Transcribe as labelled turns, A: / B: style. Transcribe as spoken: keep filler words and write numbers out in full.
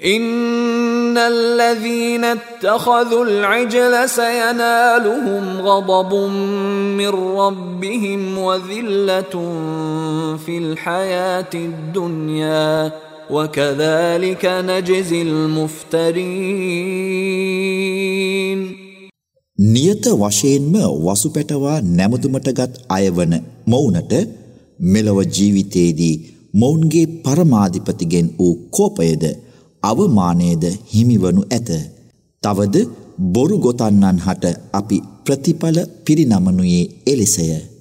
A: إن الذين اتخذوا العجل سينالهم غضب من ربهم وذلة في الحياة الدنيا وكذلك نجزي المفترين.
B: නියත වශයෙන්ම වසුපැටවා නැමතුමටගත් අයවන මොවුනට මෙලොව ජීවිතයේදී මොවුන්ගේ පරමාධිපතිගෙන් වූ කෝපයද අවමානයද හිමිවනු ඇත. තවද බොරු ගොතන්නන් හට අපි ප්‍රතිඵල පිරිනමනුයේ එලෙසය.